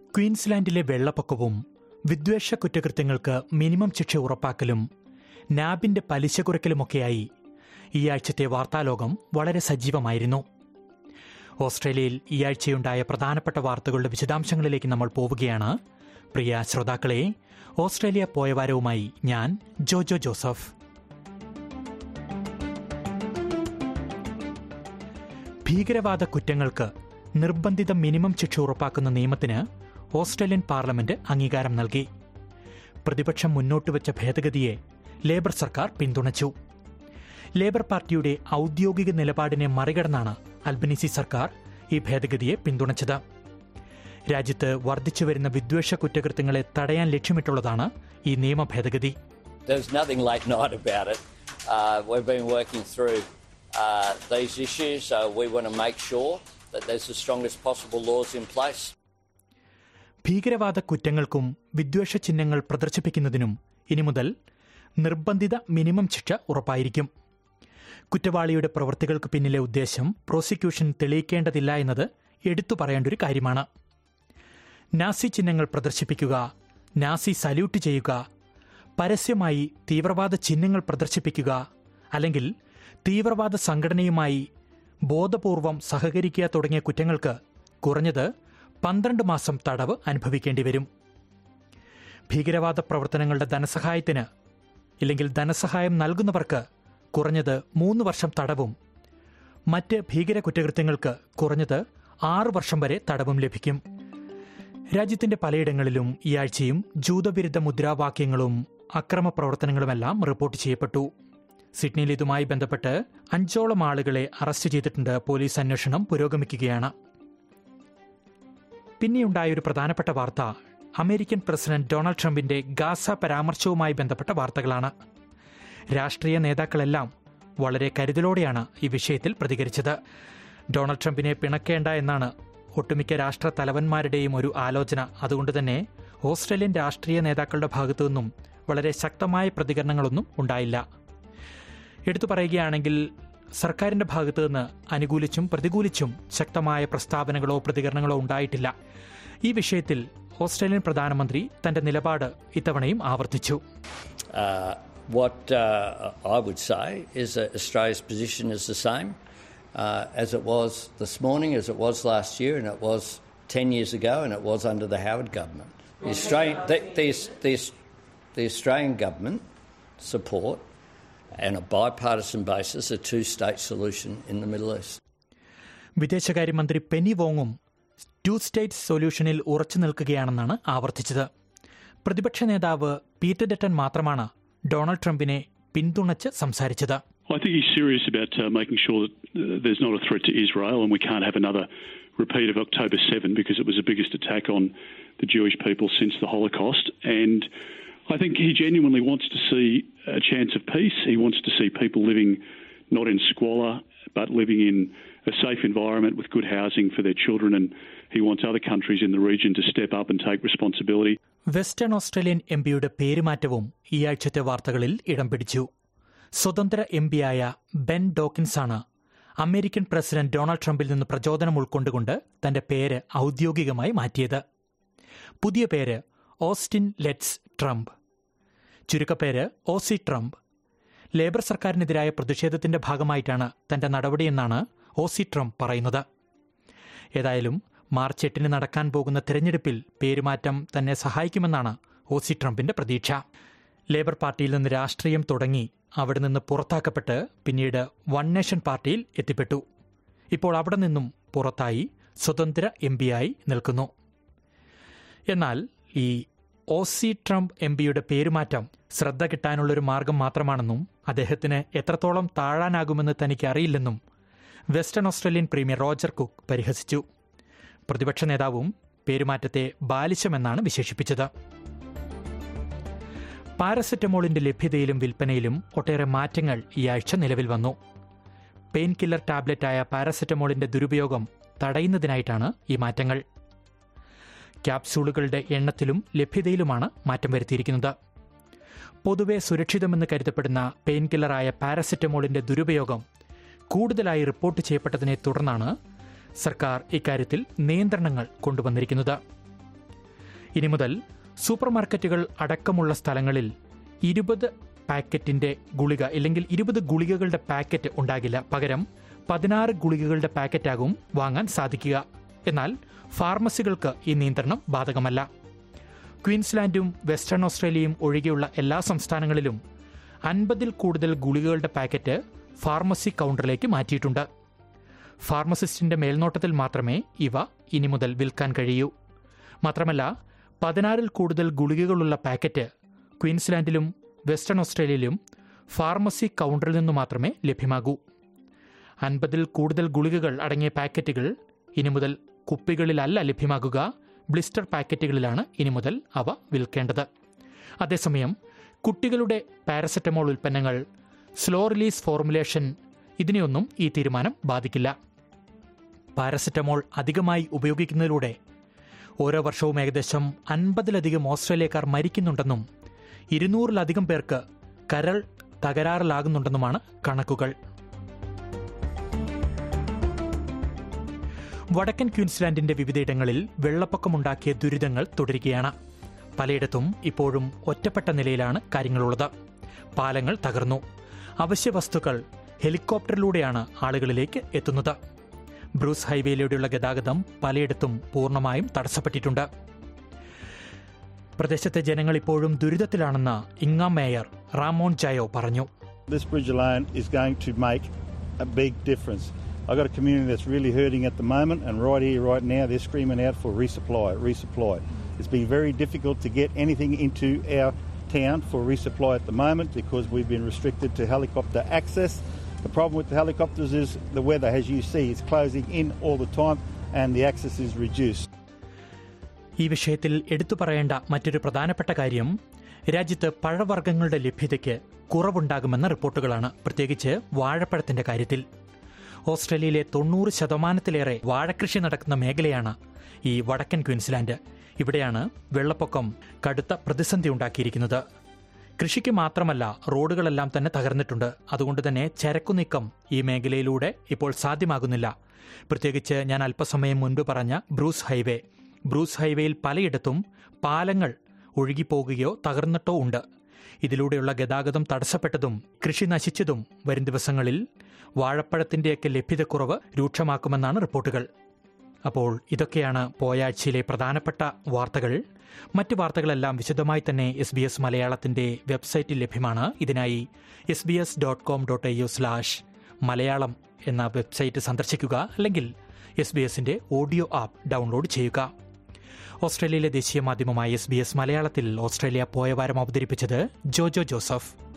ക്വീൻസ്ലാൻഡിലെ വെള്ളപ്പൊക്കവും വിദ്വേഷ കുറ്റകൃത്യങ്ങൾക്ക് മിനിമം ശിക്ഷ ഉറപ്പാക്കലും നാബിന്റെ പലിശ കുറയ്ക്കലുമൊക്കെയായി ഈ ആഴ്ചത്തെ വാർത്താലോകം വളരെ സജീവമായിരുന്നു. ഓസ്ട്രേലിയയിൽ ഈ ആഴ്ചയുണ്ടായ പ്രധാനപ്പെട്ട വാർത്തകളുടെ വിശദാംശങ്ങളിലേക്ക് നമ്മൾ പോവുകയാണ്. പ്രിയ ശ്രോതാക്കളെ, ഓസ്ട്രേലിയ പോയ വാരവുമായി ഞാൻ ജോജോ ജോസഫ്. ഭീകരവാദ കുറ്റങ്ങൾക്ക് നിർബന്ധിത മിനിമം ശിക്ഷ ഉറപ്പാക്കുന്ന നിയമത്തിന് ഓസ്ട്രേലിയൻ പാർലമെന്റ് അംഗീകാരം നൽകി. പ്രതിപക്ഷം മുന്നോട്ടുവച്ച ഭേദഗതിയെ ലേബർ സർക്കാർ പിന്തുണച്ചു. ലേബർ പാർട്ടിയുടെ ഔദ്യോഗിക നിലപാടിനെ മറികടന്നാണ് അൽബനീസി സർക്കാർ ഈ ഭേദഗതിയെ പിന്തുണച്ചത്. രാജ്യത്ത് വർദ്ധിച്ചുവരുന്ന വിദ്വേഷ കുറ്റകൃത്യങ്ങളെ തടയാൻ ലക്ഷ്യമിട്ടുള്ളതാണ് ഈ നിയമ ഭേദഗതി. These issues, we want to make sure that there's the strongest possible laws in place. ഭീകരവാദ കുറ്റങ്ങൾക്കും വിദ്വേഷ ചിഹ്നങ്ങൾ പ്രദർശിപ്പിക്കുന്നതിനും ഇനി മുതൽ നിർബന്ധിത മിനിമം ശിക്ഷ ഉറപ്പായിരിക്കും. കുറ്റവാളിയുടെ പ്രവൃത്തികൾക്ക് പിന്നിലെ ഉദ്ദേശം പ്രോസിക്യൂഷൻ തെളിയിക്കേണ്ടതില്ല എന്നത് എടുത്തു പറയേണ്ട ഒരു കാര്യമാണ്. നാസി ചിഹ്നങ്ങൾ പ്രദർശിപ്പിക്കുക, നാസി സല്യൂട്ട് ചെയ്യുക, പരസ്യമായി തീവ്രവാദ ചിഹ്നങ്ങൾ പ്രദർശിപ്പിക്കുക, അല്ലെങ്കിൽ തീവ്രവാദ സംഘടനയുമായി ബോധപൂർവം സഹകരിക്കുക തുടങ്ങിയ കുറ്റങ്ങൾക്ക് കുറഞ്ഞത് 12 മാസം തടവ് അനുഭവിക്കേണ്ടി വരും. ഭീകരവാദ പ്രവർത്തനങ്ങളുടെ ധനസഹായത്തിന് ഇല്ലെങ്കിൽ ധനസഹായം നൽകുന്നവർക്ക് കുറഞ്ഞത് 3 വർഷം തടവും, മറ്റ് ഭീകര കുറ്റകൃത്യങ്ങൾക്ക് കുറഞ്ഞത് 6 വർഷം വരെ തടവും ലഭിക്കും. രാജ്യത്തിന്റെ പലയിടങ്ങളിലും ഈ ആഴ്ചയും ജൂതവിരുദ്ധ മുദ്രാവാക്യങ്ങളും അക്രമ പ്രവർത്തനങ്ങളുമെല്ലാം റിപ്പോർട്ട് ചെയ്യപ്പെട്ടു. സിഡ്നിയിൽ ഇതുമായി ബന്ധപ്പെട്ട് 5ഓളം ആളുകളെ അറസ്റ്റ് ചെയ്തിട്ടുണ്ട്. പോലീസ് അന്വേഷണം പുരോഗമിക്കുകയാണ്. പിന്നെയുണ്ടായൊരു പ്രധാനപ്പെട്ട വാർത്ത അമേരിക്കൻ പ്രസിഡന്റ് ഡൊണാൾഡ് ട്രംപിന്റെ ഗാസ പരാമർശവുമായി ബന്ധപ്പെട്ട വാർത്തകളാണ്. രാഷ്ട്രീയ നേതാക്കളെല്ലാം വളരെ കരുതലോടെയാണ് ഈ വിഷയത്തിൽ പ്രതികരിച്ചത്. ഡൊണാൾഡ് ട്രംപിനെ പിണക്കേണ്ട എന്നാണ് ഒട്ടുമിക്ക രാഷ്ട്ര തലവന്മാരുടെയും ഒരു ആലോചന. അതുകൊണ്ട് തന്നെ ഓസ്ട്രേലിയൻ രാഷ്ട്രീയ നേതാക്കളുടെ ഭാഗത്തു നിന്നും വളരെ ശക്തമായ പ്രതികരണങ്ങളൊന്നും ഉണ്ടായില്ല. എടുത്തു പറയുകയാണെങ്കിൽ സർക്കാരിന്റെ ഭാഗത്തു നിന്ന് അനുകൂലിച്ചും പ്രതികൂലിച്ചും ശക്തമായ പ്രസ്താവനകളോ പ്രതികരണങ്ങളോ ഉണ്ടായിട്ടില്ല. ഈ വിഷയത്തിൽ ഓസ്ട്രേലിയൻ പ്രധാനമന്ത്രി തന്റെ നിലപാട് ഇത്തവണയും ആവർത്തിച്ചു. What I would say is that Australia's position is the same as it was this morning, as it was last year, and it was 10 years ago, and it was under the Howard government. The Australian government support and a bipartisan basis a two-state solution in the Middle East. വിദേശകാര്യമന്ത്രി Penny വോങ്ങും 2-state സൊല്യൂഷനിൽ ഉറച്ചു നിൽക്കുകയാണെന്നാണ് ആവർത്തിച്ചത്. പ്രതിപക്ഷ നേതാവ് Peter Dutton മാത്രമാണ് Donald ട്രംപിനെ പിന്തുണച്ച് സംസാരിച്ചത്. I think he's serious about making sure that there's not a threat to Israel and we can't have another repeat of October 7 because it was the biggest attack on the Jewish people since the Holocaust. And I think he genuinely wants to see a chance of peace. He wants to see people living not in squalor but living in a safe environment with good housing for their children, and he wants other countries in the region to step up and take responsibility. Western Australian എംപിയുടെ പേരുമാറ്റവും ഈ ആഴ്ചത്തെ വാർത്തകളിൽ ഇടം പിടിച്ചു. സ്വതന്ത്ര എംപിയായ Ben ഡോക്കിൻസാണ് അമേരിക്കൻ പ്രസിഡന്റ് ഡൊണാൾഡ് ട്രംപിൽ നിന്ന് പ്രചോദനം ഉൾക്കൊണ്ടുകൊണ്ട് തന്റെ പേര് ഔദ്യോഗികമായി മാറ്റിയത്. പുതിയ പേര് ഓസ്റ്റിൻ ലെറ്റ്സ് ട്രംപ്, ചുരുക്കപ്പേര് ഓസി ട്രംപ്. ലേബർ സർക്കാരിനെതിരായ പ്രതിഷേധത്തിന്റെ ഭാഗമായിട്ടാണ് തന്റെ നടപടിയെന്നാണ് ഓസി ട്രംപ് പറയുന്നത്. ഏതായാലും മാർച്ച് 8 നടക്കാൻ പോകുന്ന തെരഞ്ഞെടുപ്പിൽ പേരുമാറ്റം തന്നെ സഹായിക്കുമെന്നാണ് ഓസി ട്രംപിന്റെ പ്രതീക്ഷ. ലേബർ പാർട്ടിയിൽ നിന്ന് രാഷ്ട്രീയം തുടങ്ങി അവിടെ നിന്ന് പുറത്താക്കപ്പെട്ട് പിന്നീട് വൺ നേഷൻ പാർട്ടിയിൽ എത്തിപ്പെട്ടു. ഇപ്പോൾ അവിടെ നിന്നും പുറത്തായി സ്വതന്ത്ര എംപിയായി നിൽക്കുന്നു. എന്നാൽ ഈ ഓസി ട്രംപ് എംപിയുടെ പേരുമാറ്റം ശ്രദ്ധ കിട്ടാനുള്ളൊരു മാർഗം മാത്രമാണെന്നും അദ്ദേഹത്തിന് എത്രത്തോളം താഴാനാകുമെന്ന് തനിക്ക് അറിയില്ലെന്നും western Australian premier Roger Cook പരിഹസിച്ചു. പ്രതിപക്ഷ നേതാവും പേരുമാറ്റത്തെ ബാലിശമെന്നാണ് വിശേഷിപ്പിച്ചത്. പാരസെറ്റമോളിന്റെ ലഭ്യതയിലും വിൽപ്പനയിലും ഒട്ടേറെ മാറ്റങ്ങൾ ഈ ആഴ്ച നിലവിൽ വന്നു. പെയിൻ കില്ലർ ടാബ്ലറ്റായ പാരസെറ്റമോളിന്റെ ദുരുപയോഗം തടയുന്നതിനായിട്ടാണ് ഈ മാറ്റങ്ങൾ. ക്യാപ്സൂളുകളുടെ എണ്ണത്തിലും ലഭ്യതയിലുമാണ് മാറ്റം വരുത്തിയിരിക്കുന്നത്. പൊതുവെ സുരക്ഷിതമെന്ന് കരുതപ്പെടുന്ന പെയിൻ കില്ലറായ പാരസെറ്റമോളിന്റെ ദുരുപയോഗം കൂടുതലായി റിപ്പോർട്ട് ചെയ്യപ്പെട്ടതിനെ തുടർന്നാണ് സർക്കാർ ഇക്കാര്യത്തിൽ നിയന്ത്രണങ്ങൾ കൊണ്ടുവന്നിരിക്കുന്നത്. ഇനി മുതൽ സൂപ്പർമാർക്കറ്റുകൾ അടക്കമുള്ള സ്ഥലങ്ങളിൽ 20 പാക്കറ്റിന്റെ ഗുളിക അല്ലെങ്കിൽ 20 ഗുളികകളുടെ പാക്കറ്റ് ഉണ്ടാകില്ല. പകരം 16 ഗുളികകളുടെ പാക്കറ്റാകും വാങ്ങാൻ സാധിക്കുക. എന്നാൽ ഫാർമസികൾക്ക് ഈ നിയന്ത്രണം ബാധകമല്ല. ക്വീൻസ്ലാൻഡും വെസ്റ്റേൺ ഓസ്ട്രേലിയയും ഒഴികെയുള്ള എല്ലാ സംസ്ഥാനങ്ങളിലും 50-ൽ കൂടുതൽ ഗുളികകളുടെ പാക്കറ്റ് ഫാർമസി കൗണ്ടറിലേക്ക് മാറ്റിയിട്ടുണ്ട്. ഫാർമസിസ്റ്റിന്റെ മേൽനോട്ടത്തിൽ മാത്രമേ ഇവ ഇനി മുതൽ വിൽക്കാൻ കഴിയൂ. മാത്രമല്ല 16-ൽ കൂടുതൽ ഗുളികകളുള്ള പാക്കറ്റ് ക്വീൻസ്ലാൻഡിലും വെസ്റ്റേൺ ഓസ്ട്രേലിയയിലും ഫാർമസി കൗണ്ടറിൽ നിന്നു മാത്രമേ ലഭ്യമാകൂ. 50-ൽ കൂടുതൽ ഗുളികകൾ അടങ്ങിയ പാക്കറ്റുകൾ ഇനി മുതൽ കുപ്പികളിലല്ല ലഭ്യമാകുക, ബ്ലിസ്റ്റർ പാക്കറ്റുകളിലാണ് ഇനി മുതൽ അവ വിൽക്കേണ്ടത്. അതേസമയം കുട്ടികളുടെ പാരസെറ്റമോൾ ഉൽപ്പന്നങ്ങൾ, സ്ലോ റിലീസ് ഫോർമുലേഷൻ ഇതിനെയൊന്നും ഈ തീരുമാനം ബാധിക്കില്ല. പാരസെറ്റമോൾ അധികമായി ഉപയോഗിക്കുന്നതിലൂടെ ഓരോ വർഷവും ഏകദേശം 50-ലധികം ഓസ്ട്രേലിയക്കാർ മരിക്കുന്നുണ്ടെന്നും 200-ലധികം പേർക്ക് കരൾ തകരാറിലാകുന്നുണ്ടെന്നുമാണ് കണക്കുകൾ. വടക്കൻ ക്വീൻസ്ലാൻഡിന്റെ വിവിധയിടങ്ങളിൽ വെള്ളപ്പൊക്കമുണ്ടാക്കിയ ദുരിതങ്ങൾ തുടരുകയാണ്. പലയിടത്തും ഇപ്പോഴും ഒറ്റപ്പെട്ട നിലയിലാണ് കാര്യങ്ങളുള്ളത്. പാലങ്ങൾ തകർന്നു. അവശ്യ വസ്തുക്കൾ ഹെലികോപ്റ്ററിലൂടെയാണ് ആളുകളിലേക്ക് എത്തുന്നത്. ബ്രൂസ് ഹൈവേയിലൂടെയുള്ള ഗതാഗതം പലയിടത്തും പൂർണ്ണമായും തടസ്സപ്പെട്ടിട്ടുണ്ട്. പ്രദേശത്തെ ജനങ്ങൾ ഇപ്പോഴും ദുരിതത്തിലാണെന്ന് ഇങ്ങാം മേയർ റാമോൺ ജയോ പറഞ്ഞു. This bridge alone is going to make a big difference. I've got a community that's really hurting at the moment, and right here, right now, they're screaming out for resupply. It's been very difficult to get anything into our town for resupply at the moment because we've been restricted to helicopter access. The problem with the helicopters is the weather, as you see, is closing in all the time and the access is reduced. ഈ വിഷയത്തിൽ എടുത്തു പറയേണ്ട മറ്റൊരു പ്രധാനപ്പെട്ട കാര്യം രാജ്യത്ത് പഴവർഗ്ഗങ്ങളുടെ ലഭ്യതയ്ക്ക് കുറവുണ്ടാകുമെന്ന റിപ്പോർട്ടുകളാണ്, പ്രത്യേകിച്ച് വാഴപ്പഴത്തിന്റെ കാര്യത്തിൽ. ഓസ്ട്രേലിയയിലെ 90% വാഴക്കൃഷി നടക്കുന്ന മേഖലയാണ് ഈ വടക്കൻ ക്വീൻസ്ലാൻഡ്. ഇവിടെയാണ് വെള്ളപ്പൊക്കം കടുത്ത പ്രതിസന്ധി ഉണ്ടാക്കിയിരിക്കുന്നത്. കൃഷിക്ക് മാത്രമല്ല, റോഡുകളെല്ലാം തന്നെ തകർന്നിട്ടുണ്ട്. അതുകൊണ്ട് തന്നെ ചരക്കുനീക്കം ഈ മേഖലയിലൂടെ ഇപ്പോൾ സാധ്യമാകുന്നില്ല. പ്രത്യേകിച്ച് ഞാൻ അല്പസമയം മുൻപ് പറഞ്ഞ ബ്രൂസ് ഹൈവേയിൽ പലയിടത്തും പാലങ്ങൾ ഒഴുകിപ്പോകുകയോ തകർന്നിട്ടോ ഉണ്ട്. ഇതിലൂടെയുള്ള ഗതാഗതം തടസ്സപ്പെട്ടതും കൃഷി നശിച്ചതും വരും ദിവസങ്ങളിൽ വാഴപ്പഴത്തിന്റെയൊക്കെ ലഭ്യതക്കുറവ് രൂക്ഷമാക്കുമെന്നാണ് റിപ്പോർട്ടുകൾ. അപ്പോൾ ഇതൊക്കെയാണ് പോയ ആഴ്ചയിലെ പ്രധാനപ്പെട്ട വാർത്തകൾ. മറ്റ് വാർത്തകളെല്ലാം വിശദമായി തന്നെ SBS മലയാളത്തിന്റെ വെബ്സൈറ്റിൽ ലഭ്യമാണ്. ഇതിനായി sbs.com.au/മലയാളം എന്ന വെബ്സൈറ്റ് സന്ദർശിക്കുക, അല്ലെങ്കിൽ SBS-ന്റെ ഓഡിയോ ആപ്പ് ഡൗൺലോഡ് ചെയ്യുക. ഓസ്ട്രേലിയയിലെ ദേശീയ മാധ്യമമായ SBS മലയാളത്തിൽ ഓസ്ട്രേലിയ പോയ വാരം അവതരിപ്പിച്ചത് ജോജോ ജോസഫ്.